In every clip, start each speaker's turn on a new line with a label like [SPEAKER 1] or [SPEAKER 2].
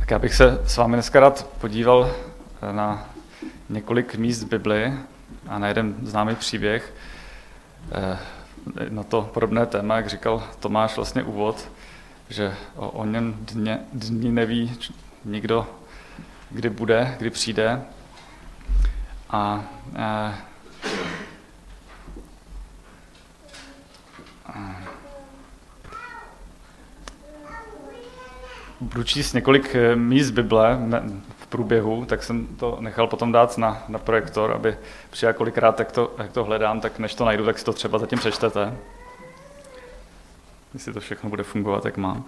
[SPEAKER 1] Tak já bych se s vámi dneska rád podíval na několik míst v Bibli a na jeden známý příběh na to podobné téma, jak říkal Tomáš vlastně úvod, že o něm dní neví nikdo, kdy bude, kdy přijde. Budu číst několik míst Bible v průběhu, tak jsem to nechal potom dát na projektor, aby přijel kolikrát, jak to hledám, tak než to najdu, tak si to třeba zatím přečtete. Jestli to všechno bude fungovat, jak má.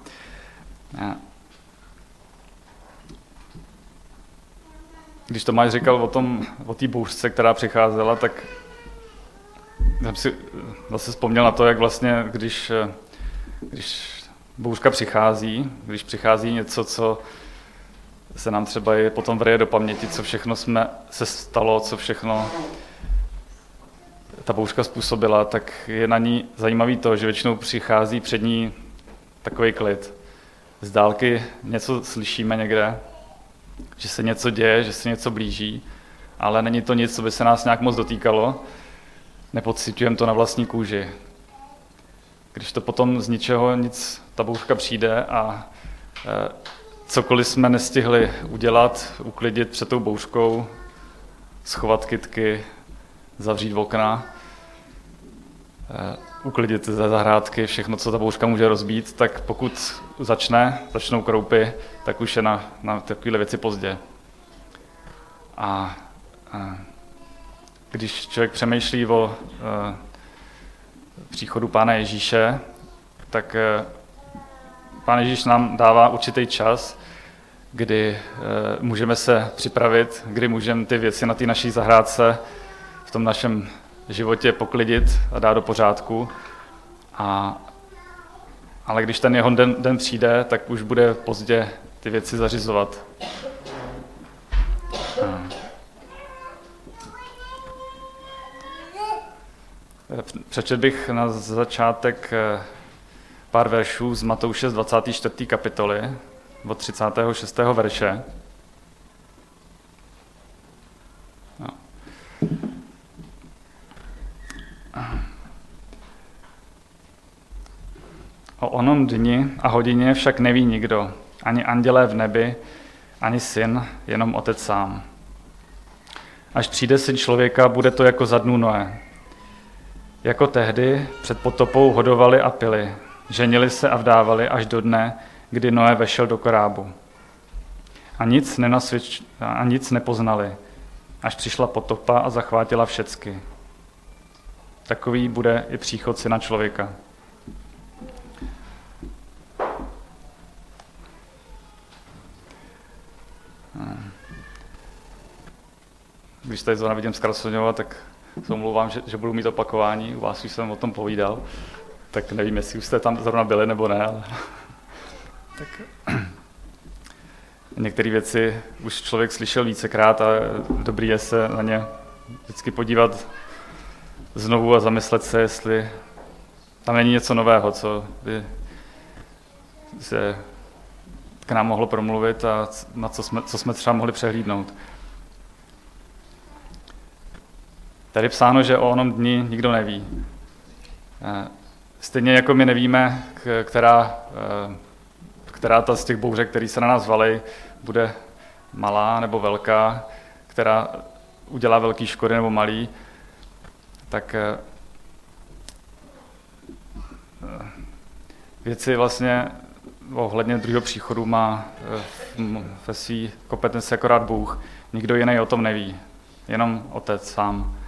[SPEAKER 1] Když Tomáš říkal o té bouřce, která přicházela, tak jsem si zase vzpomněl na to, jak vlastně, když bouřka přichází, když přichází něco, co se nám třeba i potom vryje do paměti, co všechno se stalo, co všechno ta bouřka způsobila, tak je na ní zajímavý to, že většinou přichází před ní takový klid. Z dálky něco slyšíme někde, že se něco děje, že se něco blíží, ale není to nic, co by se nás nějak moc dotýkalo, nepociťujeme to na vlastní kůži. Když to potom z ničeho nic, ta bouřka přijde a cokoliv jsme nestihli udělat, uklidit před tou bouřkou, schovat kytky, zavřít okna, uklidit ze zahrádky, všechno, co ta bouřka může rozbít, tak pokud začnou kroupy, tak už je na takovéhle věci pozdě. A když člověk přemýšlí o příchodu Pána Ježíše, tak Pán Ježíš nám dává určitý čas, kdy můžeme se připravit, kdy můžeme ty věci na té naší zahrádce v tom našem životě poklidit a dát do pořádku. Ale když ten jeho den přijde, tak už bude pozdě ty věci zařizovat. Přečetl bych na začátek pár veršů z Matouše z 24. kapitoly od 36. verše. No. O onom dni a hodině však neví nikdo, ani andělé v nebi, ani syn, jenom Otec sám. Až přijde Syn člověka, bude to jako za dnů Noé. Jako tehdy před potopou hodovali a pili, ženili se a vdávali až do dne, kdy Noé vešel do korábu. A nic nepoznali, až přišla potopa a zachvátila všecky. Takový bude i příchod Syna člověka. Když tady zrovna vidím zkrasňovat, tak se omlouvám, že budu mít opakování. U vás už jsem o tom povídal, tak nevím, jestli už jste tam zrovna byli nebo ne. Ale tak některé věci už člověk slyšel vícekrát a dobrý je se na ně vždycky podívat znovu a zamyslet se, jestli tam není něco nového, co by se k nám mohlo promluvit a na co jsme třeba mohli přehlídnout. Tady psáno, že o onom dni nikdo neví. Stejně jako my nevíme, která ta z těch bouřek, které se na nás valí, bude malá nebo velká, která udělá velký škody nebo malý, tak věci vlastně ohledně druhého příchodu má ve své kompetenci akorát Bůh. Nikdo jiný o tom neví, jenom Otec sám.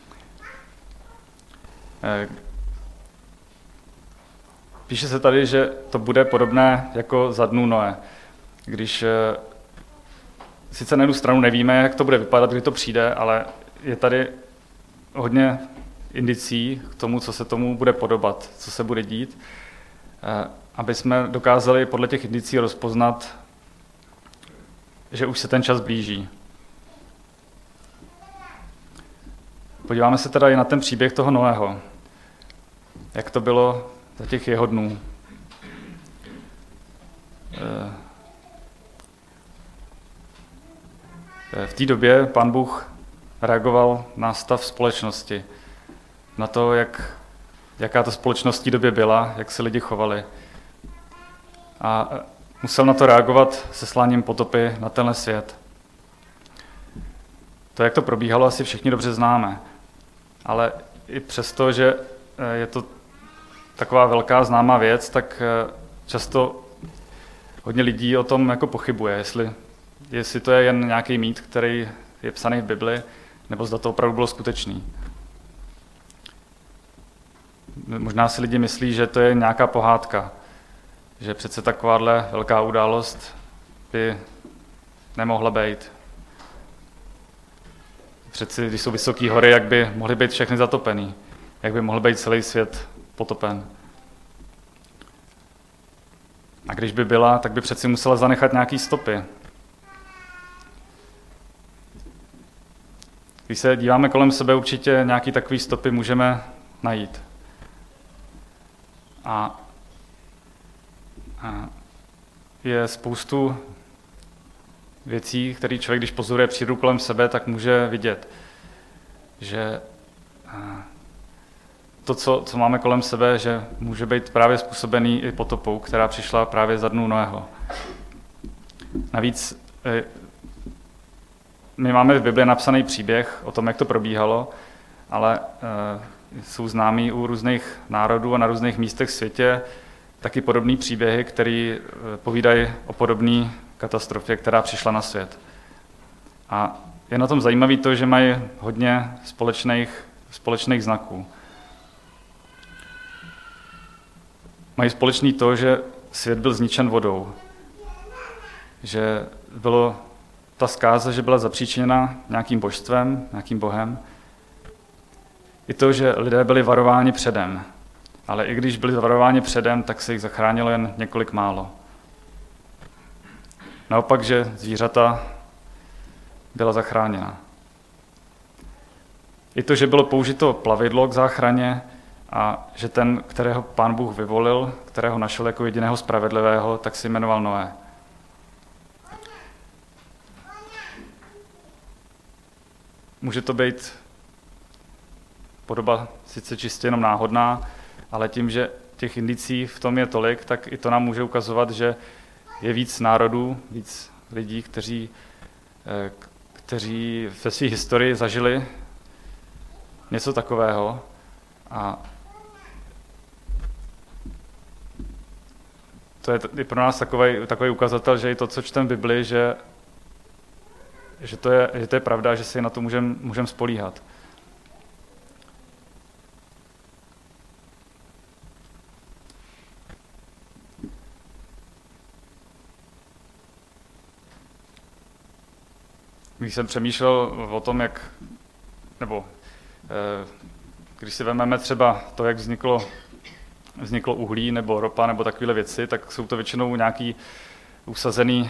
[SPEAKER 1] Píše se tady, že to bude podobné jako za dnů Noé. Když sice na jednu stranu nevíme, jak to bude vypadat, kdy to přijde, ale je tady hodně indicí k tomu, co se tomu bude podobat, co se bude dít, aby jsme dokázali podle těch indicí rozpoznat, že už se ten čas blíží. Podíváme se teda i na ten příběh toho Noého. Jak to bylo za těch jeho dnů. V té době Pán Bůh reagoval na stav společnosti, na to, jaká ta společnost v té době byla, jak se lidi chovali. A musel na to reagovat sesláním potopy na tenhle svět. To, jak to probíhalo, asi všichni dobře známe. Ale i přesto, že je to taková velká známá věc, tak často hodně lidí o tom jako pochybuje, jestli to je jen nějaký mýt, který je psaný v Bibli, nebo zda to opravdu bylo skutečný. Možná si lidi myslí, že to je nějaká pohádka, že přece takováhle velká událost by nemohla být. Přeci, když jsou vysoké hory, jak by mohly být všechny zatopený, jak by mohl být celý svět potopen. A když by byla, tak by přeci musela zanechat nějaký stopy. Když se díváme kolem sebe, určitě nějaký takový stopy můžeme najít. A je spoustu věcí, které člověk, když pozoruje přírodu kolem sebe, tak může vidět, že to, co máme kolem sebe, že může být právě způsobený i potopou, která přišla právě za dnů Noého. Navíc my máme v Bibli napsaný příběh o tom, jak to probíhalo, ale jsou známí u různých národů a na různých místech v světě taky podobné příběhy, které povídají o podobné katastrofě, která přišla na svět. A je na tom zajímavé to, že mají hodně společných znaků. Mají společný to, že svět byl zničen vodou. Že bylo ta zkáza, že byla zapříčiněna nějakým božstvem, nějakým bohem. I to, že lidé byli varováni předem. Ale i když byli varováni předem, tak se jich zachránilo jen několik málo. Naopak, že zvířata byla zachráněna. I to, že bylo použito plavidlo k záchraně a že ten, kterého Pán Bůh vyvolil, kterého našel jako jediného spravedlivého, tak se jmenoval Noé. Může to být podoba sice čistě jenom náhodná, ale tím, že těch indicí v tom je tolik, tak i to nám může ukazovat, že je víc národů, víc lidí, kteří ve své historii zažili něco takového. A to je pro nás takový ukazatel, že i to, co čteme v Bibli, že to je pravda, že si na to můžeme spolíhat. Když jsem přemýšlel o tom, když si vezmeme třeba to, jak vzniklo uhlí nebo ropa nebo takovéhle věci, tak jsou to většinou nějaký usazený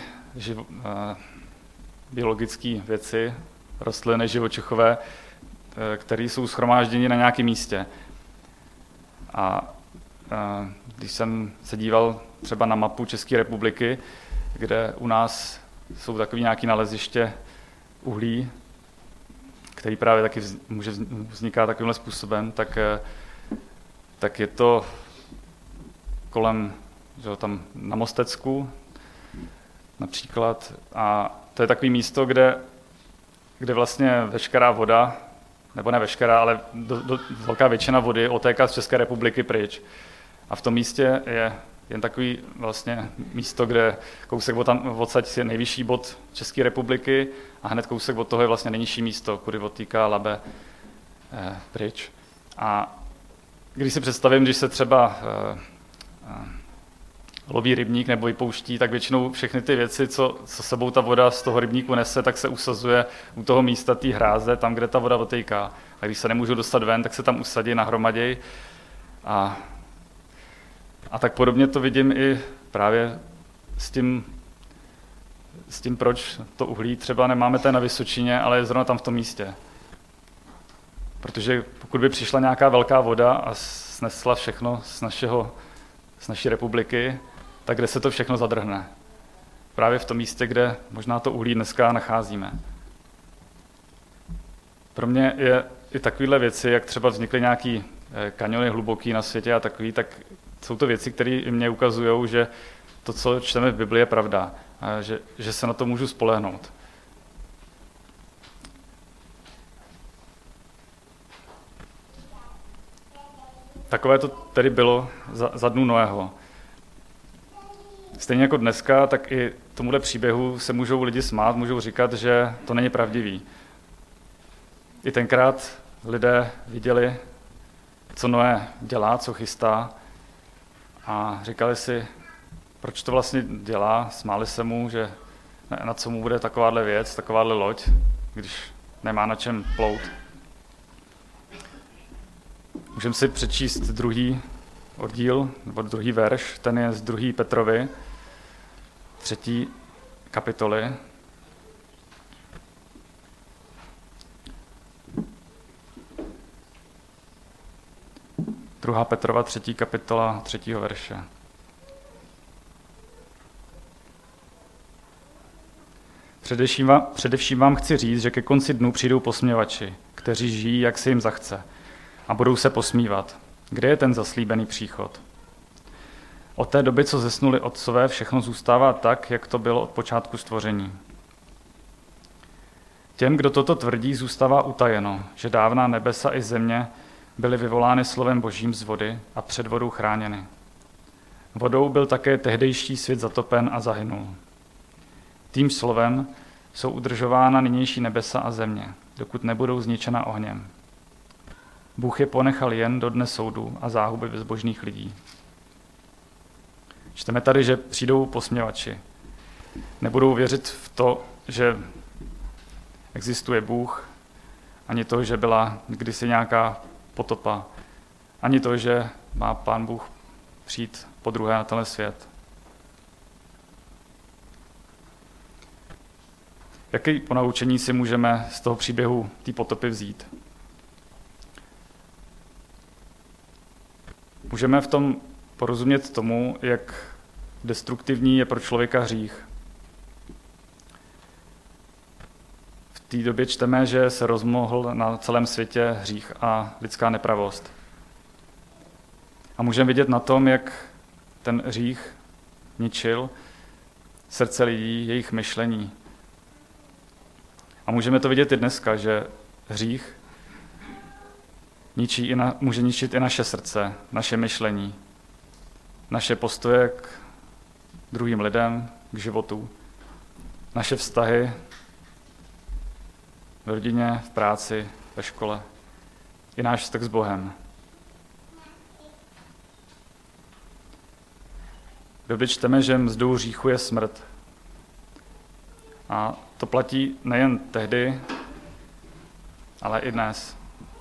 [SPEAKER 1] biologické věci, rostliny, živočichové, které jsou shromážděny na nějakém místě. A když jsem se díval třeba na mapu České republiky, kde u nás jsou takové nějaké naleziště uhlí, který právě taky může vznikat takovýmhle způsobem, tak je to kolem, že tam na Mostecku například. A to je takové místo, kde vlastně veškerá voda, nebo ne veškerá, ale velká většina vody otéká z České republiky pryč. A v tom místě je jen takový vlastně místo, kde kousek odsaď je nejvyšší bod České republiky a hned kousek od toho je vlastně nejnižší místo, kudy odtýká Labe pryč. A když si představím, když se třeba loví rybník nebo vypouští, tak většinou všechny ty věci, co sebou ta voda z toho rybníku nese, tak se usazuje u toho místa té hráze, tam, kde ta voda odtýká. A když se nemůžou dostat ven, tak se tam usadí nahromaději. A tak podobně to vidím i právě s tím, proč to uhlí třeba nemáme tady na Vysočině, ale je zrovna tam v tom místě. Protože pokud by přišla nějaká velká voda a snesla všechno z naší republiky, tak kde se to všechno zadrhne? Právě v tom místě, kde možná to uhlí dneska nacházíme. pro mě je i takovéhle věci, jak třeba vznikly nějaký kaniony hluboký na světě a takový, tak jsou to věci, které mě ukazují, že to, co čteme v Biblii, je pravda. A že se na to můžu spolehnout. Takové to tedy bylo za dnů Noého. Stejně jako dneska, tak i tomuhle příběhu se můžou lidi smát, můžou říkat, že to není pravdivý. I tenkrát lidé viděli, co Noé dělá, co chystá a říkali si, proč to vlastně dělá, smáli se mu, že na co mu bude takováhle věc, takováhle loď, když nemá na čem plout. Můžeme si přečíst druhý oddíl, nebo druhý verš, ten je z 2. Petrovi, 3. kapitoly. 2. Petrova, 3. kapitola, 3. verše. Především vám chci říct, že ke konci dnů přijdou posměvači, kteří žijí, jak se jim zachce, a budou se posmívat. Kde je ten zaslíbený příchod? Od té doby, co zesnuli otcové, všechno zůstává tak, jak to bylo od počátku stvoření. Těm, kdo toto tvrdí, zůstává utajeno, že dávná nebesa i země byly vyvolány slovem Božím z vody a před vodou chráněny. Vodou byl také tehdejší svět zatopen a zahynul. Tím slovem jsou udržována nynější nebesa a země, dokud nebudou zničena ohněm. Bůh je ponechal jen do dne soudu a záhuby bezbožných lidí. Čteme tady, že přijdou posměvači. Nebudou věřit v to, že existuje Bůh, ani to, že byla kdysi nějaká potopa, ani to, že má Pán Bůh přijít podruhé na tenhle svět. Jaké ponaučení si můžeme z toho příběhu té potopy vzít? Můžeme v tom porozumět tomu, jak destruktivní je pro člověka hřích. V té době čteme, že se rozmohl na celém světě hřích a lidská nepravost. A můžeme vidět na tom, jak ten hřích ničil srdce lidí, jejich myšlení. A můžeme to vidět i dneska, že hřích může ničit i naše srdce, naše myšlení, naše postoje k druhým lidem, k životu, naše vztahy v rodině, v práci, ve škole, i náš vztah s Bohem. V Bibli čteme, že mzdou hříchu je smrt. A to platí nejen tehdy, ale i dnes.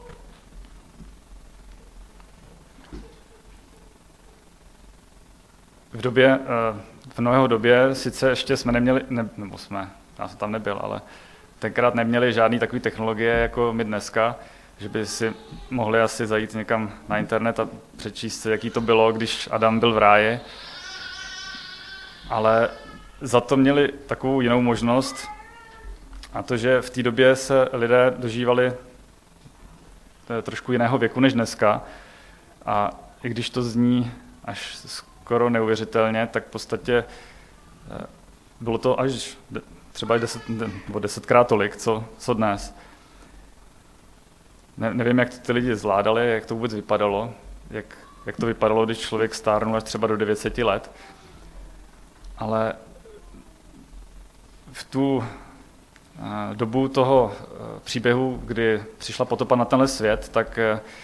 [SPEAKER 1] V Noého době sice ještě jsme neměli, já jsem tam nebyl, ale tenkrát neměli žádný takový technologie jako my dneska, že by si mohli asi zajít někam na internet a přečíst si, jaký to bylo, když Adam byl v ráji. Ale za to měli takovou jinou možnost, a to, že v té době se lidé dožívali trošku jiného věku než dneska. A i když to zní až skoro neuvěřitelně, tak v podstatě bylo to až třeba 10krát tolik, co dnes. Nevím, jak to ty lidi zvládali, jak to vůbec vypadalo, jak to vypadalo, když člověk stárnul až třeba do 900 let. Ale v tu dobu toho příběhu, kdy přišla potopa na tenhle svět, tak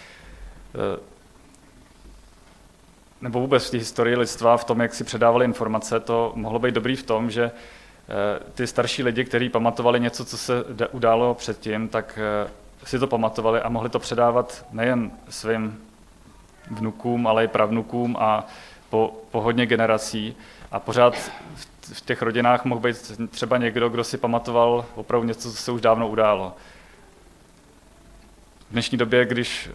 [SPEAKER 1] nebo vůbec v té historii lidstva, v tom, jak si předávali informace, to mohlo být dobrý v tom, že ty starší lidi, kteří pamatovali něco, co se událo předtím, tak si to pamatovali a mohli to předávat nejen svým vnukům, ale i pravnukům a po hodně generací. A pořád v těch rodinách mohl být třeba někdo, kdo si pamatoval opravdu něco, co se už dávno událo. V dnešní době, když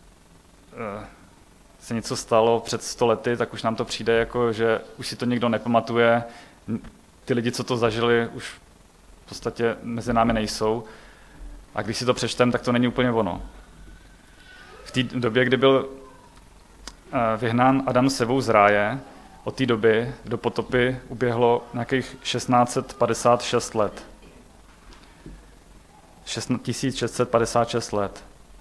[SPEAKER 1] se něco stalo před 100 lety, tak už nám to přijde jako, že už si to nikdo nepamatuje. Ty lidi, co to zažili, už v podstatě mezi námi nejsou. A když si to přečtem, tak to není úplně ono. V té době, kdy byl vyhnán Adam s Evou z ráje, od té doby do potopy uběhlo nějakých 1656 let. 1656 let.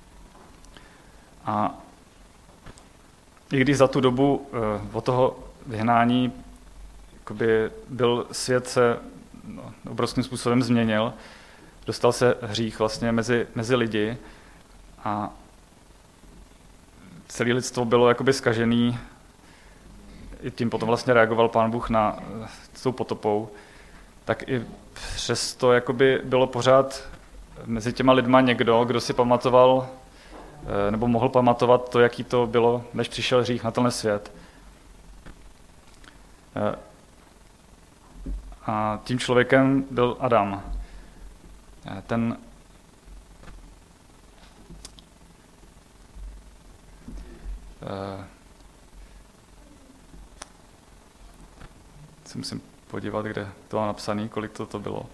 [SPEAKER 1] A i když za tu dobu od toho vyhnání byl svět se obrovským způsobem změnil, dostal se hřích vlastně mezi lidi a celé lidstvo bylo jakoby zkažený, i tím potom vlastně reagoval Pán Bůh na tou potopou, tak i přesto jakoby bylo pořád mezi těma lidma někdo, kdo si pamatoval nebo mohl pamatovat to, jaký to bylo, než přišel hřích na tenhle svět. A tím člověkem byl Adam. Ten se musím podívat, kde to mám napsané, kolik to bylo.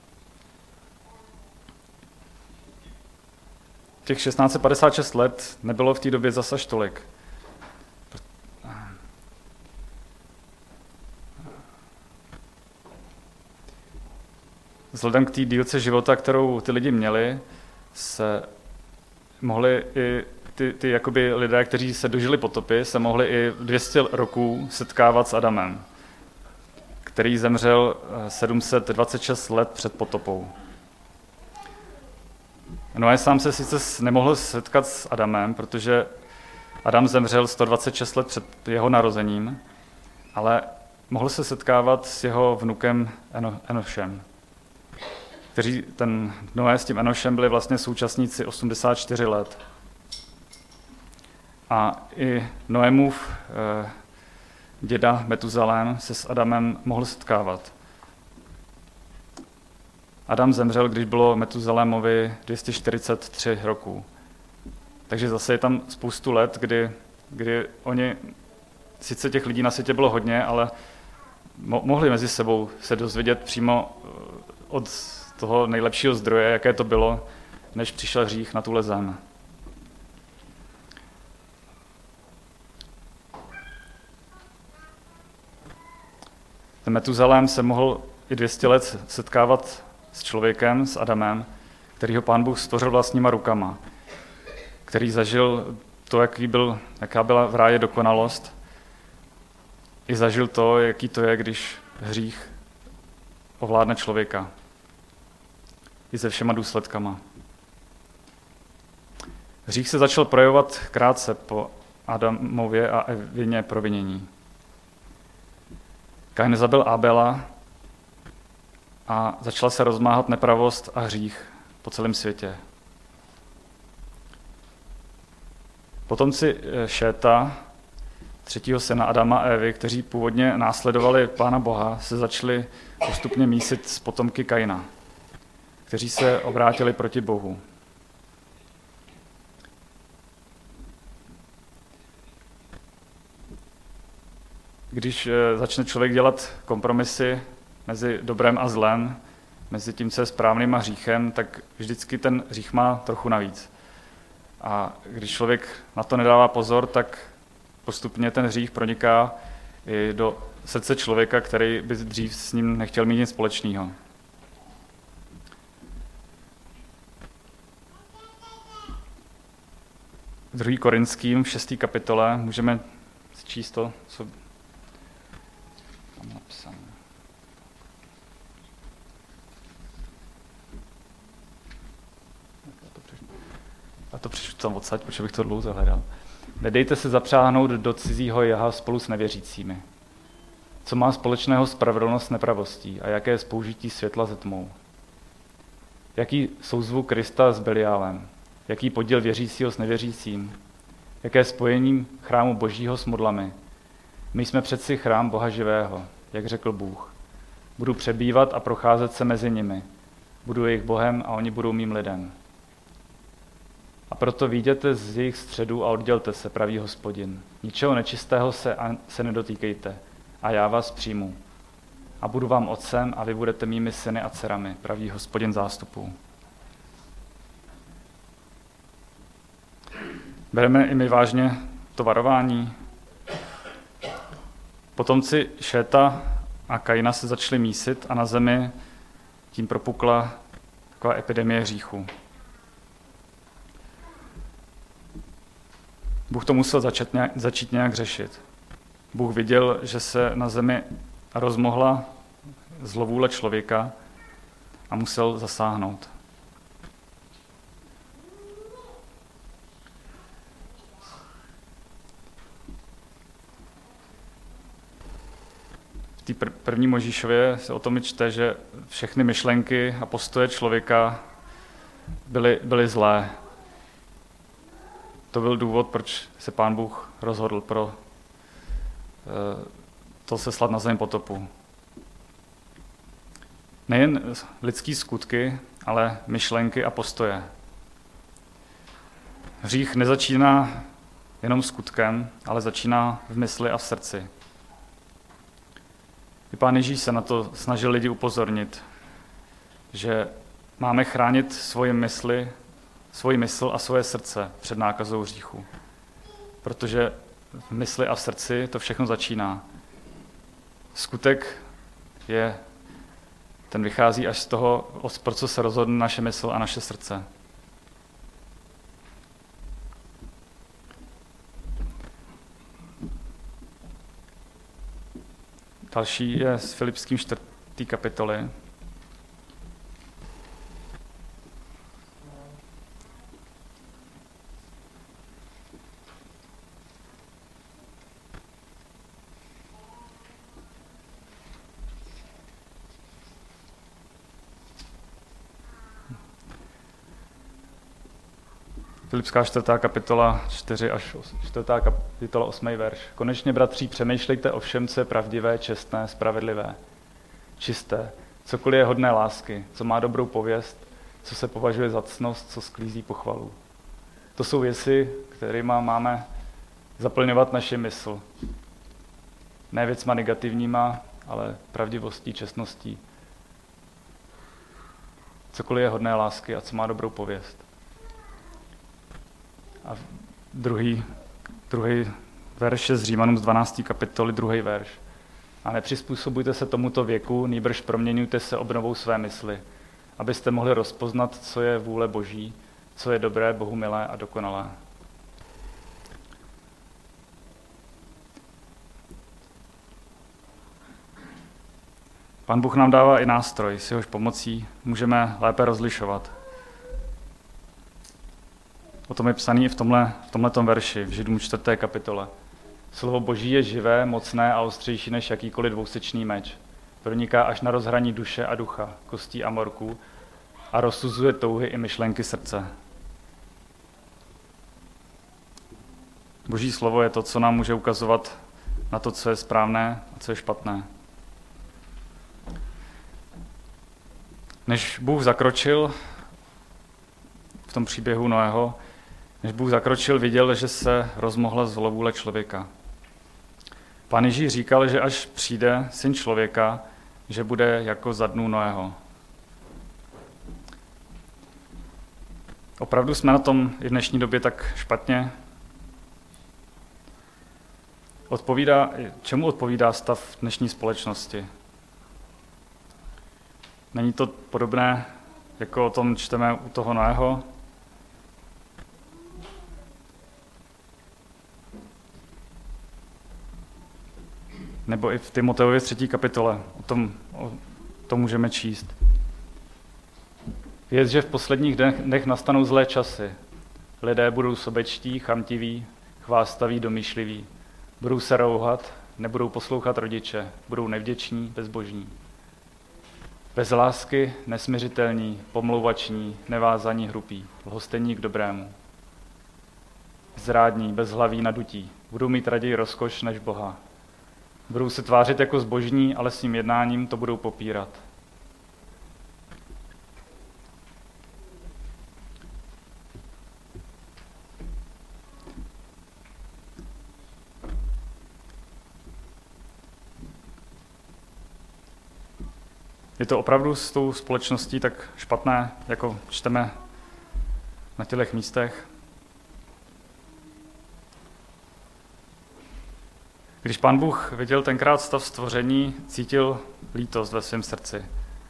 [SPEAKER 1] Těch 1656 let nebylo v té době zas až tolik. Vzhledem k té dílce života, kterou ty lidi měli, se mohli i ty jakoby lidé, kteří se dožili potopy, se mohli i 200 roků setkávat s Adamem, který zemřel 726 let před potopou. Noé sám se sice nemohl setkat s Adamem, protože Adam zemřel 126 let před jeho narozením, ale mohl se setkávat s jeho vnukem Enošem, kteří ten Noé s tím Enošem byli vlastně současníci 84 let. A i Noémův děda Metuzalém se s Adamem mohl setkávat. Adam zemřel, když bylo Metuzalémovi 243 roků. Takže zase je tam spoustu let, kdy oni, sice těch lidí na světě bylo hodně, ale mohli mezi sebou se dozvědět přímo od toho nejlepšího zdroje, jaké to bylo, než přišel hřích na tuhle zem. Ten Metuzalém se mohl i 200 let setkávat s člověkem, s Adamem, kterýho Pán Bůh stvořil vlastníma rukama, který zažil to, jaká byla v ráji dokonalost, i zažil to, jaký to je, když hřích ovládne člověka. I se všema důsledkama. Hřích se začal projevovat krátce po Adamově a Evině provinění. Kain zabil Abela a začala se rozmáhat nepravost a hřích po celém světě. Potomci Šéta, třetího syna Adama a Evy, kteří původně následovali Pána Boha, se začali postupně mísit s potomky Kaina, kteří se obrátili proti Bohu. Když začne člověk dělat kompromisy mezi dobrem a zlem, mezi tím, co je správným a hříchem, tak vždycky ten hřích má trochu navíc. A když člověk na to nedává pozor, tak postupně ten hřích proniká i do srdce člověka, který by dřív s ním nechtěl mít nic společného. V 2. Korinským v 6. kapitole můžeme číst to, co tam napsané. Já to přečtu tam odsaď, protože bych to dlouho hledal. Nedejte se zapřáhnout do cizího jaha spolu s nevěřícími. Co má společného spravedlnost s nepravostí a jaké je spoužití světla se tmou? Jaký souzvuk Krista s Beliálem? Jaký podíl věřícího s nevěřícím? Jaké spojení chrámu Božího s modlami? My jsme přeci chrám Boha živého, jak řekl Bůh. Budu přebývat a procházet se mezi nimi. Budu jejich Bohem a oni budou mým lidem. A proto vyjděte z jejich středu a oddělte se, pravý Hospodin. Ničeho nečistého se nedotýkejte a já vás přijmu. A budu vám otcem a vy budete mými syny a dcerami, pravý Hospodin zástupů. Bereme i my vážně to varování? Potomci Šéta a Kaina se začali mísit a na zemi tím propukla taková epidemie hříchu. Bůh to musel začít nějak řešit. Bůh viděl, že se na zemi rozmohla zlovůle člověka a musel zasáhnout. V té první Mojžíšově se o tom čte, že všechny myšlenky a postoje člověka byly zlé. To byl důvod, proč se Pán Bůh rozhodl pro to seslat na zem potopu. Nejen lidský skutky, ale myšlenky a postoje. Hřích nezačíná jenom skutkem, ale začíná v mysli a v srdci. I Pán Ježíš se na to snažil lidi upozornit, že máme chránit svoji mysl a svoje srdce před nákazou hříchu. Protože v mysli a v srdci to všechno začíná. Skutek ten vychází až z toho, pro co se rozhodne naše mysl a naše srdce. Další je z Filipským 4. kapitoly. Filipská 4. kapitola 4 až 4. kapitola 8. verš. Konečně, bratři, přemýšlejte o všem, co je pravdivé, čestné, spravedlivé, čisté, cokoliv je hodné lásky, co má dobrou pověst, co se považuje za ctnost, co sklízí pochvalu. To jsou věci, kterými máme zaplňovat naši mysl. Ne věcma negativníma, ale pravdivostí, čestností. Cokoliv je hodné lásky a co má dobrou pověst. A druhý verš je z Římanům z 12. kapitoly, 2. verš. A nepřizpůsobujte se tomuto věku, nýbrž proměňujte se obnovou své mysli, abyste mohli rozpoznat, co je vůle Boží, co je dobré, Bohu milé a dokonalé. Pán Bůh nám dává i nástroj, s jehož pomocí můžeme lépe rozlišovat. O tom je psaný i v tomhletom verši, v Židům 4. kapitole. Slovo Boží je živé, mocné a ostřejší než jakýkoliv dvousečný meč. Proniká až na rozhraní duše a ducha, kostí a morků a rozsuzuje touhy i myšlenky srdce. Boží slovo je to, co nám může ukazovat na to, co je správné a co je špatné. Než Bůh zakročil v tom příběhu Noého, viděl, že se rozmohla zlovůle člověka. Pán Ježíš říkal, že až přijde Syn člověka, že bude jako za dnů Noého. Opravdu jsme na tom i v dnešní době tak špatně? Čemu odpovídá stav dnešní společnosti? Není to podobné, jako o tom čteme u toho Noého? Nebo i v Timoteově 3. kapitole o tom můžeme číst. Věc, že v posledních dnech nastanou zlé časy. Lidé budou sobečtí, chamtiví, chvástaví, domýšliví. Budou se rouhat, nebudou poslouchat rodiče, budou nevděční, bezbožní. Bez lásky, nesmiřitelní, pomlouvační, nevázaní, hrupí, lhostejní k dobrému. Zrádní, bezhlaví, nadutí. Budou mít raději rozkoš než Boha. Budou se tvářit jako zbožní, ale svým jednáním to budou popírat. Je to opravdu s tou společností tak špatné, jako čteme na těchto místech? Když Pán Bůh viděl tenkrát stav stvoření, cítil lítost ve svém srdci.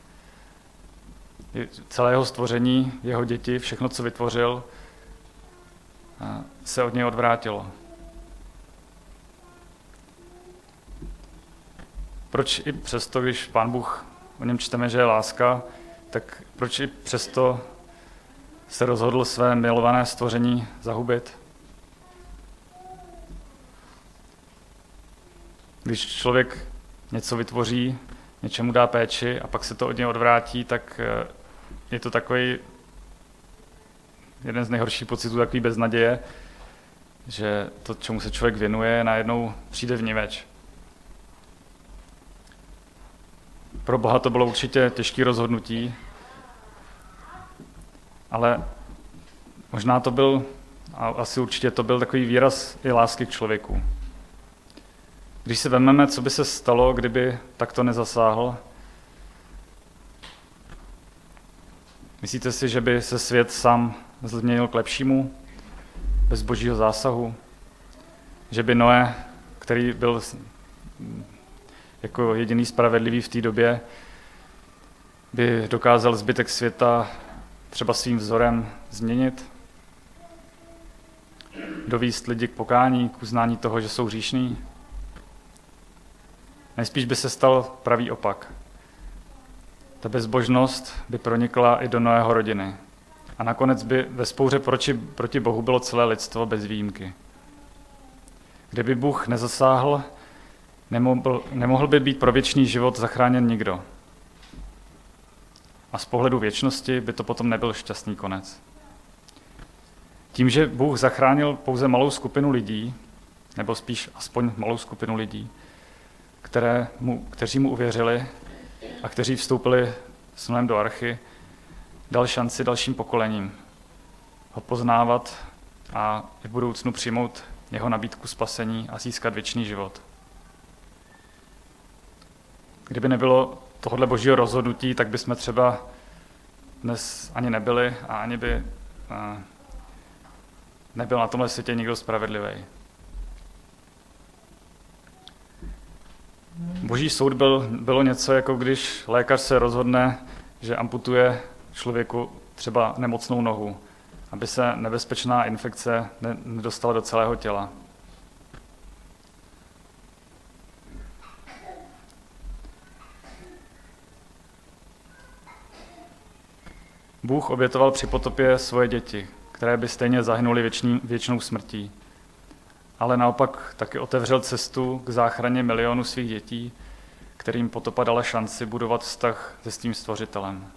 [SPEAKER 1] Celé jeho stvoření, jeho děti, všechno, co vytvořil, se od něj odvrátilo. Proč i přesto, když Pán Bůh, o něm čteme, že je láska, tak proč i přesto se rozhodl své milované stvoření zahubit? Když člověk něco vytvoří, něčemu dá péči a pak se to od něj odvrátí, tak je to takový jeden z nejhorších pocitů, takový beznaděje, že to, čemu se člověk věnuje, najednou přijde vniveč. Pro Boha to bylo určitě těžké rozhodnutí, ale možná to byl, a asi určitě to byl takový výraz i lásky k člověku. Když si vezmeme, co by se stalo, kdyby takto nezasáhl, myslíte si, že by se svět sám změnil k lepšímu, bez božího zásahu? Že by Noé, který byl jako jediný spravedlivý v té době, by dokázal zbytek světa třeba svým vzorem změnit? Dovést lidi k pokání, k uznání toho, že jsou hříšní? Nejspíš by se stal pravý opak. Ta bezbožnost by pronikla i do Noého rodiny. A nakonec by ve vzpouře proti Bohu bylo celé lidstvo bez výjimky. Kdyby Bůh nezasáhl, nemohl by být pro věčný život zachráněn nikdo. A z pohledu věčnosti by to potom nebyl šťastný konec. Tím, že Bůh zachránil pouze malou skupinu lidí, nebo spíš aspoň malou skupinu lidí, kteří mu uvěřili a kteří vstoupili s Noem do archy, dal šanci dalším pokolením ho poznávat a v budoucnu přijmout jeho nabídku spasení a získat věčný život. Kdyby nebylo tohohle božího rozhodnutí, tak bychom třeba dnes ani nebyli a ani by nebyl na tomhle světě nikdo spravedlivý. Boží soud bylo něco, jako když lékař se rozhodne, že amputuje člověku třeba nemocnou nohu, aby se nebezpečná infekce nedostala do celého těla. Bůh obětoval při potopě svoje děti, které by stejně zahynuly věčnou smrtí. Ale naopak taky otevřel cestu k záchraně milionů svých dětí, kterým potopa dala šanci budovat vztah se svým stvořitelem.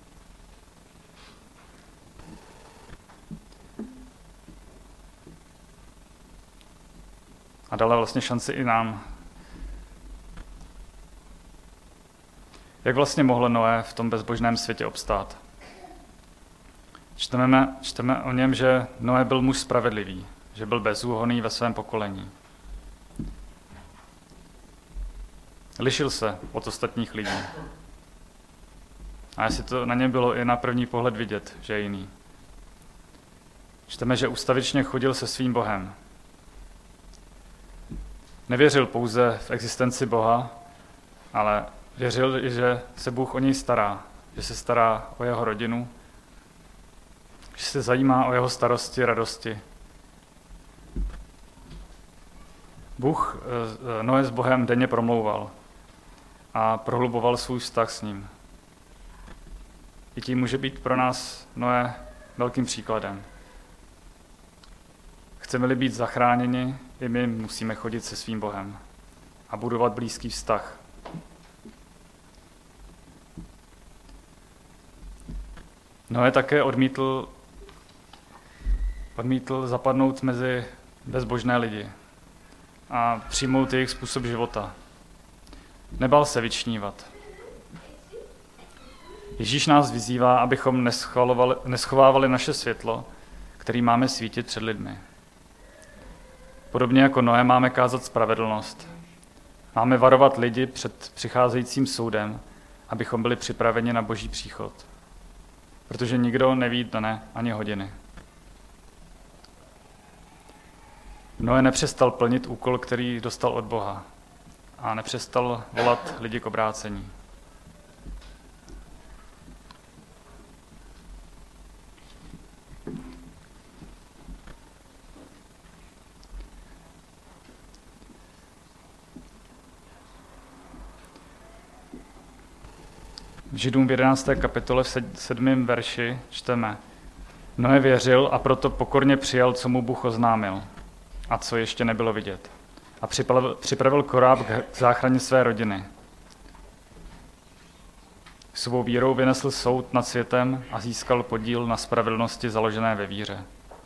[SPEAKER 1] A dala vlastně šanci i nám. Jak vlastně mohl Noé v tom bezbožném světě obstát? Čteme o něm, že Noé byl muž spravedlivý, že byl bezúhonný ve svém pokolení. Lišil se od ostatních lidí. A jestli to na něm bylo i na první pohled vidět, že je jiný. Čteme, že ustavičně chodil se svým Bohem. Nevěřil pouze v existenci Boha, ale věřil i, že se Bůh o něj stará, že se stará o jeho rodinu, že se zajímá o jeho starosti, radosti. Noé s Bohem denně promlouval a prohluboval svůj vztah s ním. I tím může být pro nás Noé velkým příkladem. Chceme-li být zachráněni, i my musíme chodit se svým Bohem a budovat blízký vztah. Noé také odmítl zapadnout mezi bezbožné lidi a přijmout jejich způsob života. Nebál se vyčnívat. Ježíš nás vyzývá, abychom neschovávali naše světlo, který máme svítit před lidmi. Podobně jako Noé máme kázat spravedlnost. Máme varovat lidi před přicházejícím soudem, abychom byli připraveni na Boží příchod. Protože nikdo neví dne ani hodiny. Noé nepřestal plnit úkol, který dostal od Boha. a nepřestal volat lidi k obrácení. V Židům v 11. kapitole v 7. verši čteme: Noé věřil a proto pokorně přijal, co mu Bůh oznámil a co ještě nebylo vidět. A připravil koráb k záchraně své rodiny. Svou vírou vynesl soud nad světem a získal podíl na spravedlnosti založené ve víře.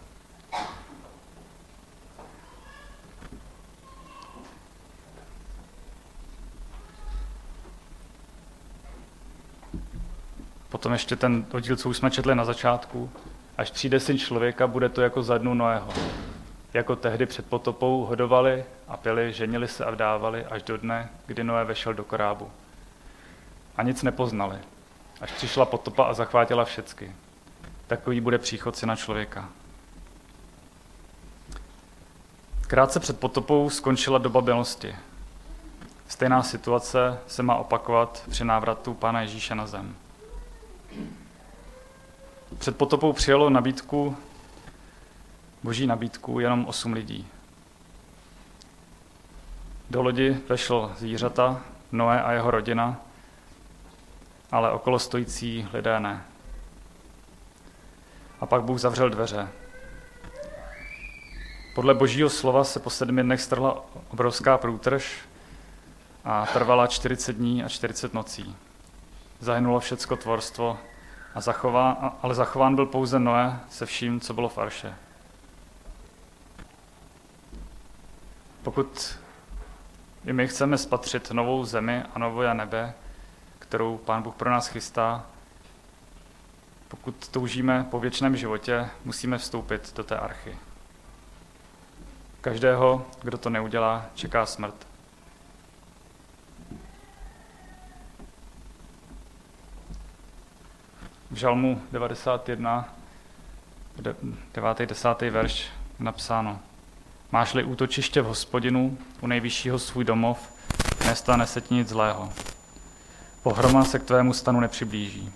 [SPEAKER 1] Potom ještě ten oddíl, co už jsme četli na začátku. Až přijde Syn člověka, bude to jako za dnů Noého. Jako tehdy před potopou hodovali a pili, ženili se a vdávali až do dne, kdy Noé vešel do korábu. A nic nepoznali, až přišla potopa a zachvátila všecky. Takový bude příchod Syna člověka. Krátce před potopou skončila doba milosti. Stejná situace se má opakovat při návratu Pána Ježíše na zem. Před potopou přijalo boží nabídku jenom 8 lidí. Do lodi vešlo zvířata, Noé a jeho rodina, ale okolo stojící lidé ne. A pak Bůh zavřel dveře. Podle božího slova se po 7 dnech strhla obrovská průtrž a trvala 40 dní a 40 nocí. Zahynulo všecko tvorstvo, ale zachován byl pouze Noé se vším, co bylo v arše. Pokud i my chceme spatřit novou zemi a nové nebe, kterou Pán Bůh pro nás chystá, pokud toužíme po věčném životě, musíme vstoupit do té archy. Každého, kdo to neudělá, čeká smrt. V Žalmu 91, 9. 10. verš napsáno: Máš-li útočiště v Hospodinu, u nejvyššího svůj domov, nestane se ti nic zlého. Pohroma se k tvému stanu nepřiblíží.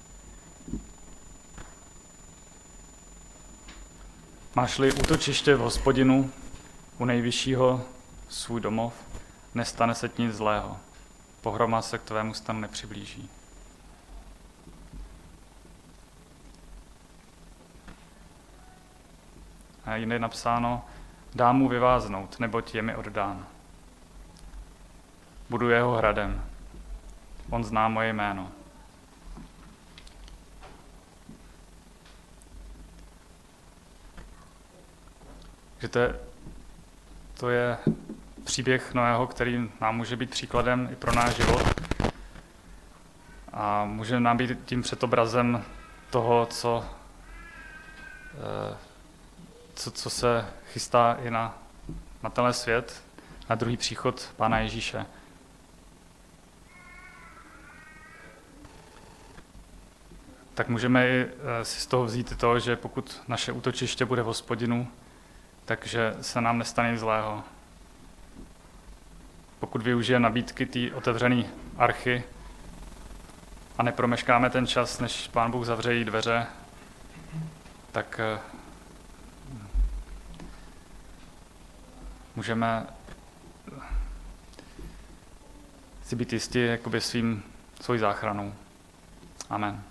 [SPEAKER 1] Máš-li útočiště v Hospodinu, u nejvyššího svůj domov, nestane se ti nic zlého. Pohroma se k tvému stanu nepřiblíží. A jinde je napsáno: Dám mu vyváznout, neboť je mi oddán. Budu jeho hradem. On zná moje jméno. Že to je příběh Noého, který nám může být příkladem i pro náš život. A může nám být tím předobrazem toho, co se chystá i na tenhle svět, na druhý příchod Pána Ježíše. Tak můžeme i si z toho vzít to, že pokud naše útočiště bude v Hospodinu, takže se nám nestane nic zlého. Pokud využije nabídky té otevřené archy a nepromeškáme ten čas, než Pán Bůh zavře jí dveře, tak můžeme si být jistí jakoby svou záchranou. Amen.